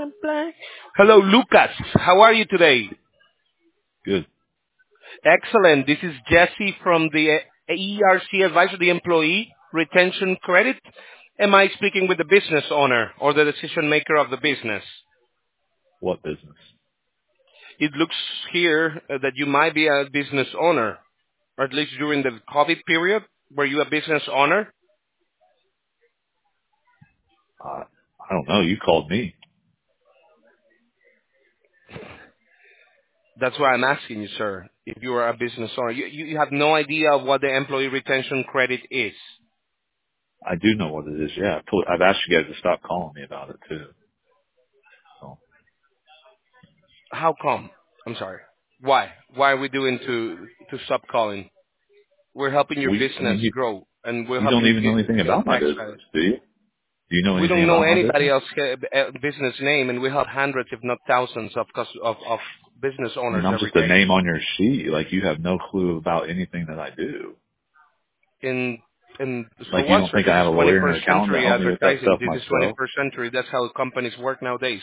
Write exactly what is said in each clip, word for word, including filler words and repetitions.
Hello, Lucas. How are you today? Good. Excellent. This is Jesse from the uh, E R C Advisor, the Employee Retention Credit. Am I speaking with the business owner or the decision maker of the business? What business? It looks here uh, that you might be a business owner, or at least during the COVID period. Were you a business owner? Uh, I don't know. You called me. That's why I'm asking you, sir, if you are a business owner. You, you you have no idea of what the Employee Retention Credit is. I do know what it is. Yeah, I've, told, I've asked you guys to stop calling me about it too. So How come? I'm sorry. Why? Why are we doing to to stop calling? We're helping your we, I business mean, you grow, and we're you don't helping even know you anything get about my tax business, credit. do you? Do you know We anything don't know about my anybody business? else uh, uh, business name, and we help hundreds, if not thousands, of cus- of, of business I mean, owners I'm every just a day. name on your sheet. Like you have no clue about anything that I do. In and so Like you what, don't sir? think This I is have a lawyer and twenty-first an accountant to century help me with that advertising. stuff This is myself? twenty-first century. That's how companies work nowadays.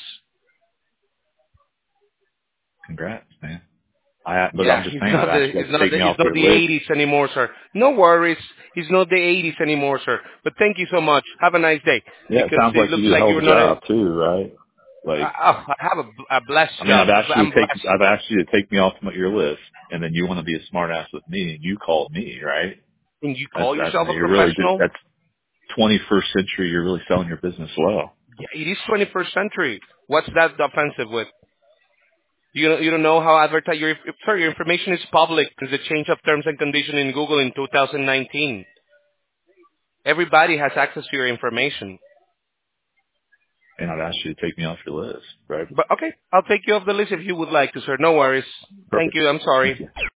Congrats, man. I, but I'm Yeah, just it's saying, I've not the asked you it's guys to not take the me it's off not your the list. eighties anymore, sir. No worries. It's not the eighties anymore, sir. But thank you so much. Have a nice day. Yeah, it Because sounds it like you looks do a like hell of you're a not a. job too, right? Uh, Like, oh, I have a, a blessed I mean, job. I've asked you I'm to take, blessed. I've asked you to take me off your list, and then you want to be a smart ass with me, and you called me, right? And you That's, call that's, yourself a you're really, professional? that's twenty-first century. You're really selling your business well. Yeah, it is twenty-first century. What's that offensive with? You don't, you don't know how advertise your sir, your information is public. There's a change of terms and condition in Google in two thousand nineteen. Everybody has access to your information. And I've asked you to take me off your list, right? But okay, I'll take you off the list if you would like to, sir. No worries. Thank Perfect. you. I'm Thank sorry. you.